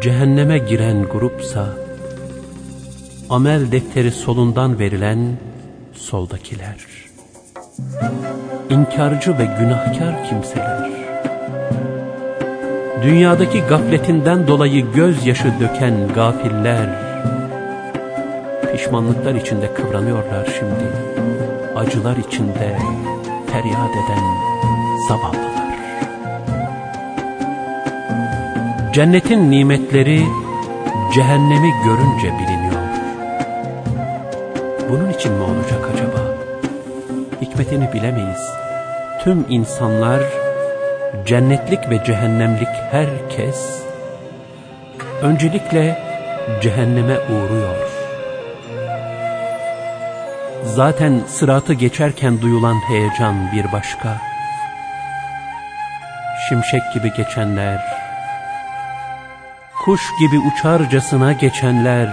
Cehenneme giren grupsa, amel defteri solundan verilen soldakiler. İnkarcı ve günahkar kimseler. Dünyadaki gafletinden dolayı gözyaşı döken gafiller. Pişmanlıklar içinde kıvranıyorlar şimdi. Acılar içinde feryat eden zavallılar. Cennetin nimetleri cehennemi görünce biliniyor. Bunun için mi olacak acaba? Hikmetini bilemeyiz. Tüm insanlar, cennetlik ve cehennemlik herkes, öncelikle cehenneme uğruyor. Zaten sıratı geçerken duyulan heyecan bir başka. Şimşek gibi geçenler, kuş gibi uçarcasına geçenler,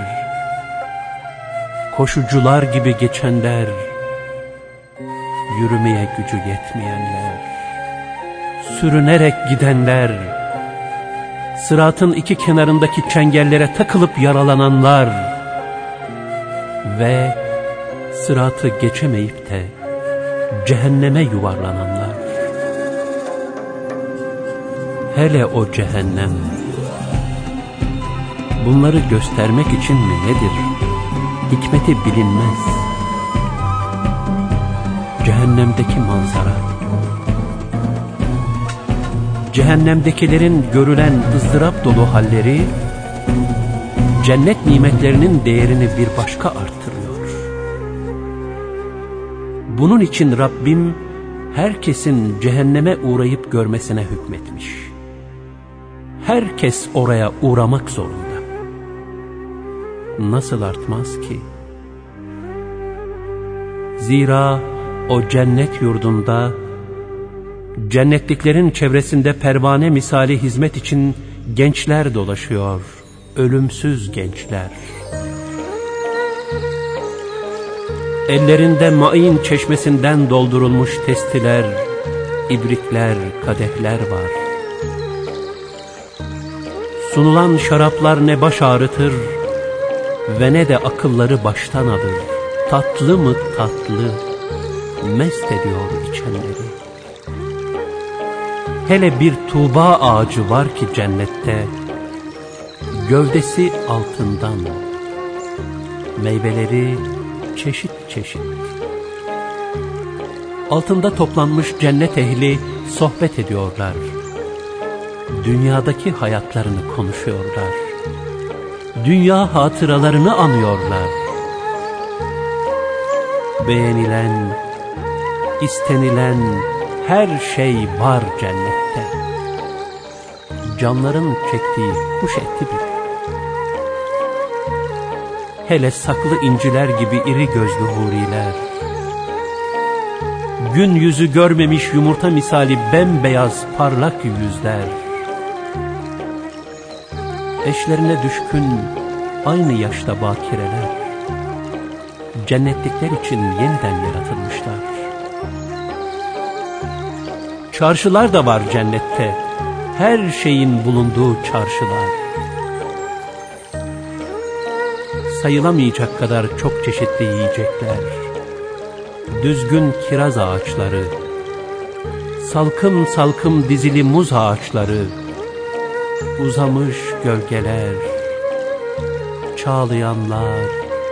koşucular gibi geçenler, yürümeye gücü yetmeyenler, sürünerek gidenler, sıratın iki kenarındaki çengellere takılıp yaralananlar ve sıratı geçemeyip de cehenneme yuvarlananlar. Hele o cehennem, bunları göstermek için mi nedir? Hikmeti bilinmez. Cehennemdeki manzara, cehennemdekilerin görülen ızdırap dolu halleri, cennet nimetlerinin değerini bir başka arttırıyor. Bunun için Rabbim, herkesin cehenneme uğrayıp görmesine hükmetmiş. Herkes oraya uğramak zorunda. Nasıl artmaz ki? Zira o cennet yurdunda, cennetliklerin çevresinde pervane misali hizmet için gençler dolaşıyor, ölümsüz gençler. Ellerinde main çeşmesinden doldurulmuş testiler, ibrikler, kadehler var. Sunulan şaraplar ne baş ağrıtır ve ne de akılları baştan alır. Tatlı mı tatlı, mest ediyor içenleri. Hele bir tuğba ağacı var ki cennette, gövdesi altından, meyveleri çeşit çeşit. Altında toplanmış cennet ehli sohbet ediyorlar. Dünyadaki hayatlarını konuşuyorlar. Dünya hatıralarını anıyorlar. Beğenilen, istenilen her şey var cennette. Canların çektiği kuş eti bile. Hele saklı inciler gibi iri gözlü huriler, gün yüzü görmemiş yumurta misali bembeyaz parlak yüzler, eşlerine düşkün aynı yaşta bakireler, cennetlikler için yeniden yaratılmışlar. Çarşılar da var cennette, her şeyin bulunduğu çarşılar. Sayılamayacak kadar çok çeşitli yiyecekler, düzgün kiraz ağaçları, salkım salkım dizili muz ağaçları, uzamış gölgeler, çağlayanlar,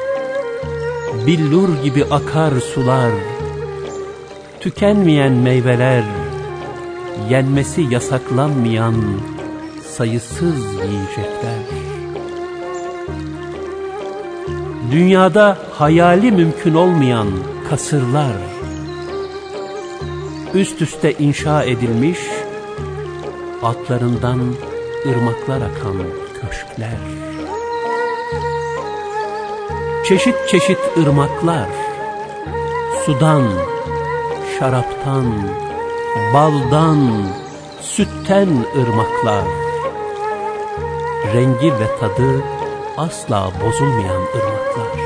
billur gibi akar sular, tükenmeyen meyveler, yenmesi yasaklanmayan sayısız yiyecekler. Dünyada hayali mümkün olmayan kasırlar, üst üste inşa edilmiş, altlarından ırmaklar akan köşkler. Çeşit çeşit ırmaklar, sudan, şaraptan, baldan, sütten ırmaklar. Rengi ve tadı asla bozulmayan ırmaklar.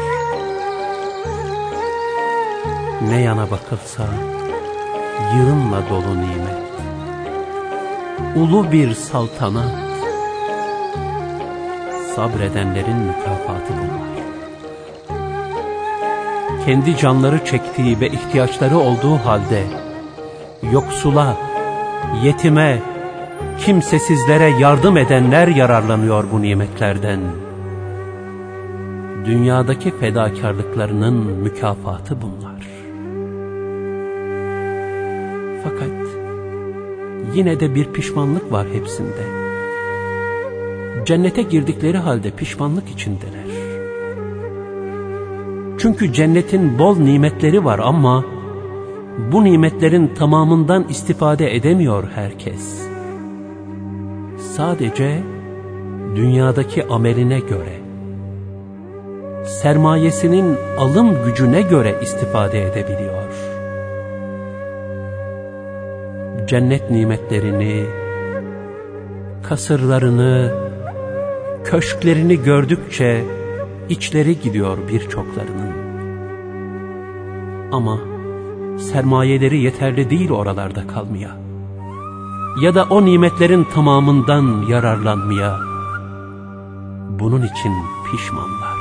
Ne yana bakılsa yığınla dolu nimet. Ulu bir saltanat. sabredenlerin mükafatı bunlar. Kendi canları çektiği ve ihtiyaçları olduğu halde yoksula, yetime, kimsesizlere yardım edenler yararlanıyor bu nimetlerden. Dünyadaki fedakarlıklarının mükafatı bunlar. Fakat yine de bir pişmanlık var hepsinde. Cennete girdikleri halde pişmanlık içindeler. Çünkü cennetin bol nimetleri var ama bu nimetlerin tamamından istifade edemiyor herkes. Sadece dünyadaki ameline göre, sermayesinin alım gücüne göre istifade edebiliyor. Cennet nimetlerini, kasırlarını, köşklerini gördükçe içleri gidiyor birçoklarının. Ama sermayeleri yeterli değil oralarda kalmaya ya da o nimetlerin tamamından yararlanmaya. Bunun için pişmanlar.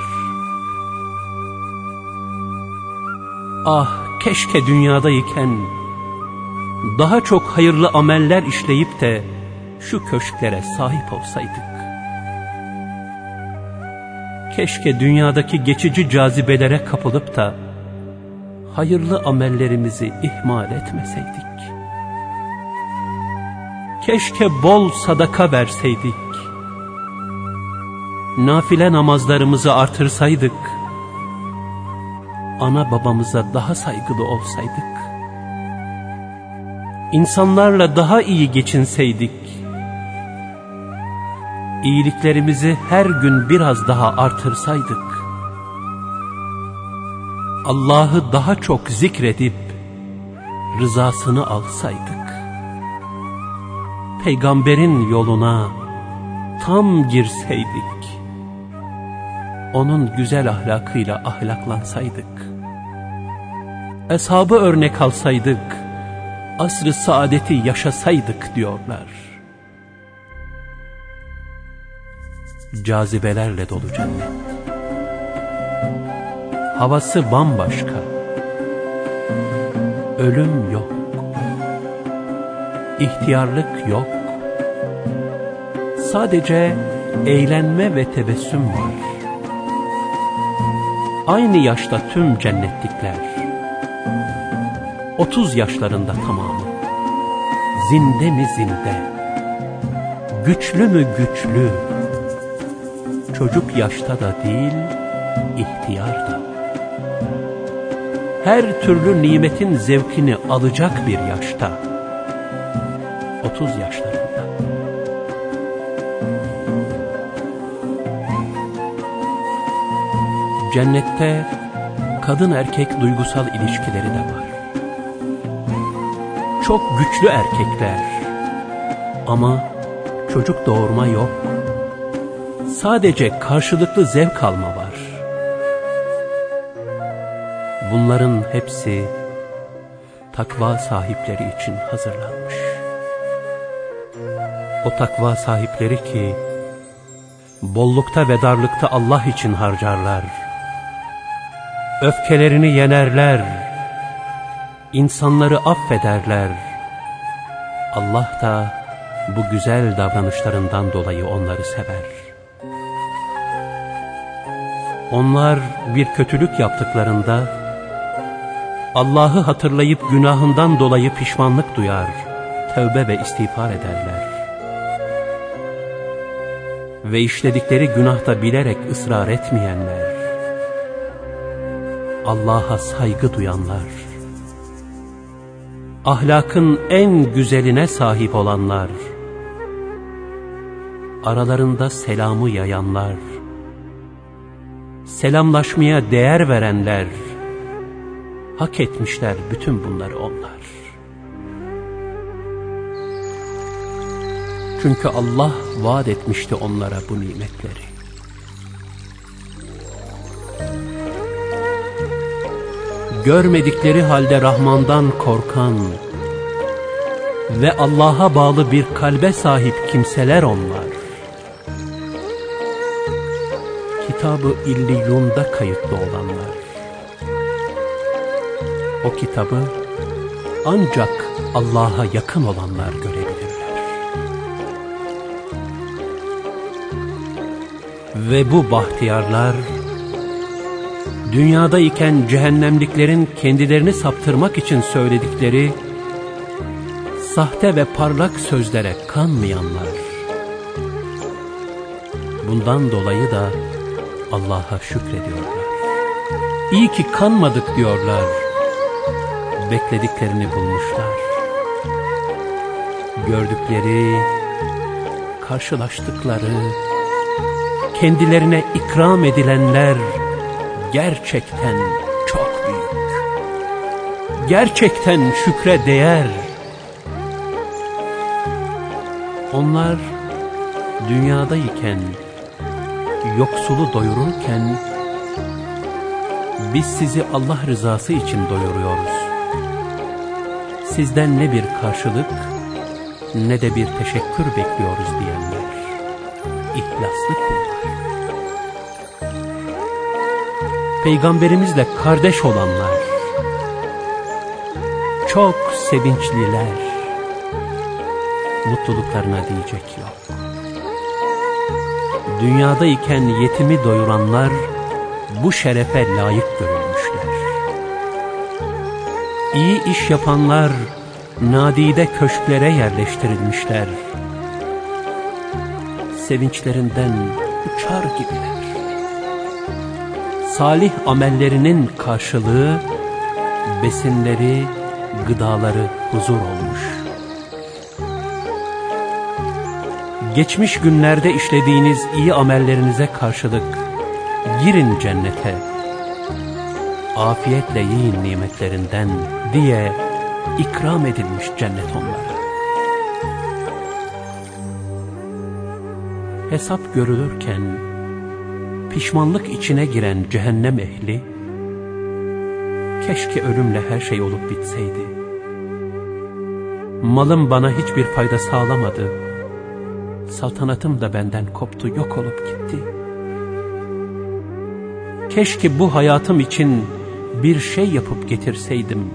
Ah, keşke dünyadayken daha çok hayırlı ameller işleyip de şu köşklere sahip olsaydık. Keşke dünyadaki geçici cazibelere kapılıp da hayırlı amellerimizi ihmal etmeseydik. Keşke bol sadaka verseydik. Nafile namazlarımızı artırsaydık. Ana babamıza daha saygılı olsaydık. İnsanlarla daha iyi geçinseydik. İyiliklerimizi her gün biraz daha artırsaydık. Allah'ı daha çok zikredip rızasını alsaydık. Peygamberin yoluna tam girseydik. Onun güzel ahlakıyla ahlaklansaydık. Eshabı örnek alsaydık. Asr-ı saadeti yaşasaydık diyorlar. Cazibelerle dolu cennet. Havası bambaşka. Ölüm yok. İhtiyarlık yok. Sadece eğlenme ve tebessüm var. Aynı yaşta tüm cennetlikler. 30 yaşlarında tamamı. Zinde mi zinde? Güçlü mü güçlü? Çocuk yaşta da değil, ihtiyar da. Her türlü nimetin zevkini alacak bir yaşta. 30 yaşlarında. Cennette kadın erkek duygusal ilişkileri de var. Çok güçlü erkekler. Ama çocuk doğurma yok. Sadece karşılıklı zevk alma var. Bunların hepsi takva sahipleri için hazırlanmış. O takva sahipleri ki bollukta ve darlıkta Allah için harcarlar. Öfkelerini yenerler. İnsanları affederler. Allah da bu güzel davranışlarından dolayı onları sever. Onlar bir kötülük yaptıklarında Allah'ı hatırlayıp günahından dolayı pişmanlık duyar, tövbe ve istiğfar ederler. Ve işledikleri günahta bilerek ısrar etmeyenler, Allah'a saygı duyanlar, ahlakın en güzeline sahip olanlar, aralarında selamı yayanlar, selamlaşmaya değer verenler, hak etmişler bütün bunları onlar. Çünkü Allah vaat etmişti onlara bu nimetleri. Görmedikleri halde Rahman'dan korkan ve Allah'a bağlı bir kalbe sahip kimseler onlar. Kitab-ı İlliyun'da kayıtlı olanlar. O kitabı ancak Allah'a yakın olanlar görebilirler. Ve bu bahtiyarlar, dünyadayken cehennemliklerin kendilerini saptırmak için söyledikleri sahte ve parlak sözlere kanmayanlar. Bundan dolayı da Allah'a şükrediyorlar. İyi ki kanmadık diyorlar. Beklediklerini bulmuşlar. Gördükleri, karşılaştıkları, kendilerine ikram edilenler gerçekten çok büyük. Gerçekten şükre değer. Onlar dünyadayken, yoksulu doyururken, biz sizi Allah rızası için doyuruyoruz. Sizden ne bir karşılık ne de bir teşekkür bekliyoruz diyenler, ihlaslı kullar. Peygamberimizle kardeş olanlar, çok sevinçliler, mutluluklarına diyecek yok. Dünyadayken yetimi doyuranlar bu şerefe layık görülmüşler. İyi iş yapanlar nadide köşklere yerleştirilmişler. Sevinçlerinden uçar gibiler. Salih amellerinin karşılığı, besinleri, gıdaları huzur olmuş. Geçmiş günlerde işlediğiniz iyi amellerinize karşılık girin cennete, afiyetle yiyin nimetlerinden diye ikram edilmiş cennet onlara. Hesap görülürken pişmanlık içine giren cehennem ehli, keşke ölümle her şey olup bitseydi. Malım bana hiçbir fayda sağlamadı. Saltanatım da benden koptu, yok olup gitti. Keşke bu hayatım için bir şey yapıp getirseydim.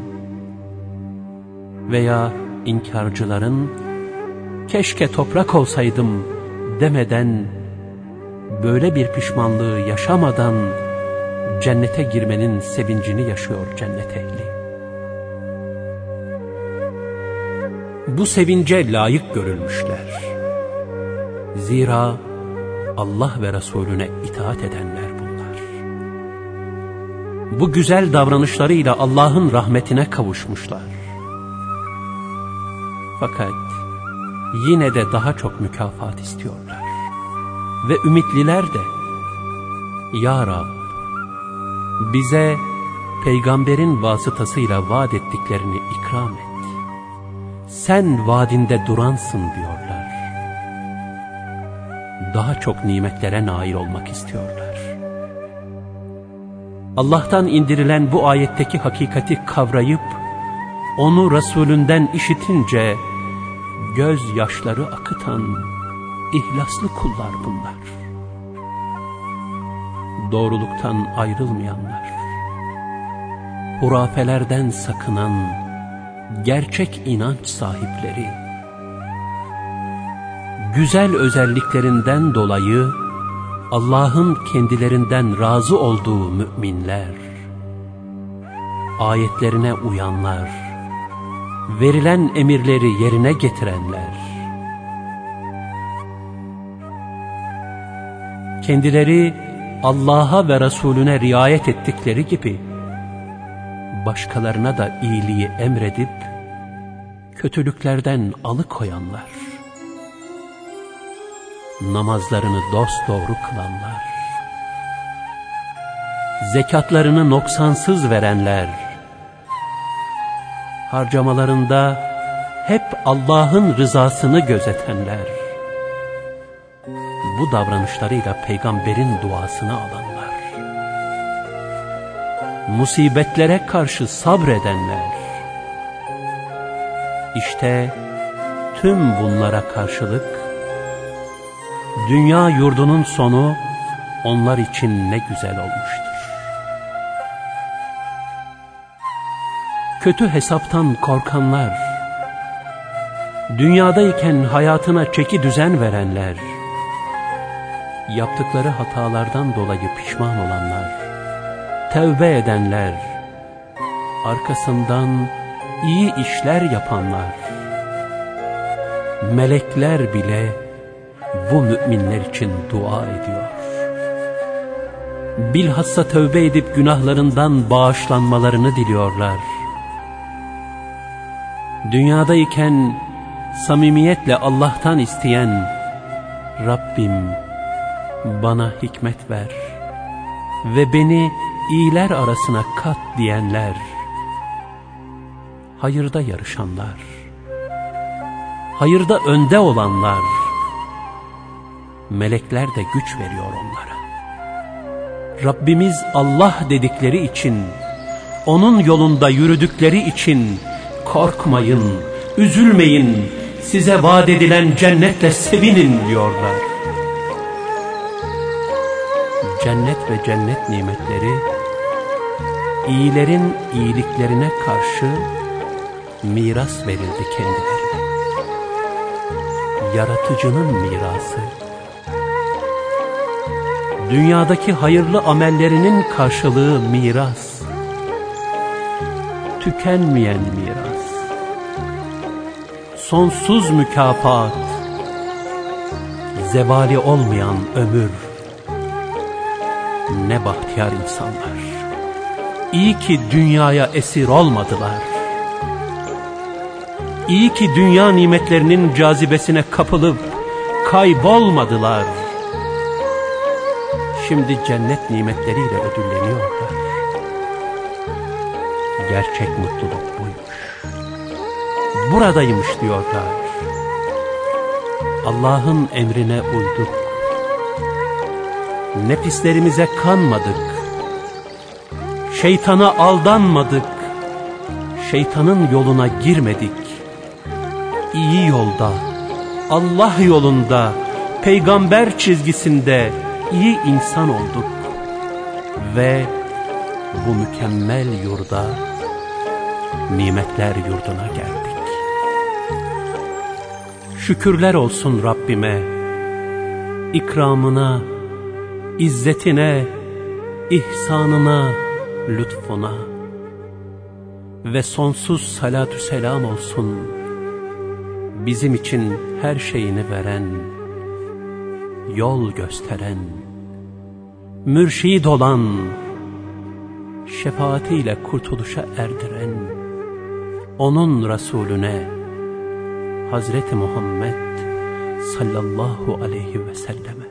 Veya inkarcıların keşke toprak olsaydım demeden, böyle bir pişmanlığı yaşamadan cennete girmenin sevincini yaşıyor cennet ehli. Bu sevince layık görülmüşler. Zira Allah ve Resulüne itaat edenler bunlar. Bu güzel davranışlarıyla Allah'ın rahmetine kavuşmuşlar. Fakat yine de daha çok mükafat istiyorlar. Ve ümitliler de, Ya Rab, bize peygamberin vasıtasıyla vaat ettiklerini ikram et. Sen vaadinde duransın diyorlar. Daha çok nimetlere nail olmak istiyorlar. Allah'tan indirilen bu ayetteki hakikati kavrayıp, onu Resulünden işitince, gözyaşları akıtan ihlaslı kullar bunlar. Doğruluktan ayrılmayanlar, hurafelerden sakınan gerçek inanç sahipleri, güzel özelliklerinden dolayı Allah'ın kendilerinden razı olduğu müminler, ayetlerine uyanlar, verilen emirleri yerine getirenler, kendileri Allah'a ve Resulüne riayet ettikleri gibi başkalarına da iyiliği emredip kötülüklerden alıkoyanlar, namazlarını dosdoğru kılanlar, zekatlarını noksansız verenler, harcamalarında hep Allah'ın rızasını gözetenler, bu davranışlarıyla peygamberin duasını alanlar, musibetlere karşı sabredenler, İşte tüm bunlara karşılık dünya yurdunun sonu onlar için ne güzel olmuştur. Kötü hesaptan korkanlar, dünyadayken hayatına çeki düzen verenler, yaptıkları hatalardan dolayı pişman olanlar, tevbe edenler, arkasından iyi işler yapanlar, melekler bile bu müminler için dua ediyor. Bilhassa tövbe edip günahlarından bağışlanmalarını diliyorlar. Dünyadayken samimiyetle Allah'tan isteyen, Rabbim bana hikmet ver ve beni iyiler arasına kat diyenler, hayırda yarışanlar, hayırda önde olanlar, melekler de güç veriyor onlara. Rabbimiz Allah dedikleri için, onun yolunda yürüdükleri için korkmayın, üzülmeyin, size vaat edilen cennetle sevinin diyorlar. Cennet ve cennet nimetleri, iyilerin iyiliklerine karşı miras verildi kendilerine. Yaratıcının mirası, dünyadaki hayırlı amellerinin karşılığı miras, tükenmeyen miras, sonsuz mükafat, zevali olmayan ömür. Ne bahtiyar insanlar. İyi ki dünyaya esir olmadılar. İyi ki dünya nimetlerinin cazibesine kapılıp kaybolmadılar. Şimdi cennet nimetleriyle ödülleniyorlar. Gerçek mutluluk buymuş. Buradaymış diyorlar. Allah'ın emrine uyduk. Nefislerimize kanmadık. Şeytana aldanmadık. Şeytanın yoluna girmedik. İyi yolda, Allah yolunda, peygamber çizgisinde iyi insan olduk. Ve bu mükemmel yurda, nimetler yurduna geldik. Şükürler olsun Rabbime, ikramına, İzzetine, ihsanına, lütfuna ve sonsuz salatü selam olsun bizim için her şeyini veren, yol gösteren, mürşid olan, şefaatiyle kurtuluşa erdiren, onun Resulüne, Hazreti Muhammed sallallahu aleyhi ve selleme.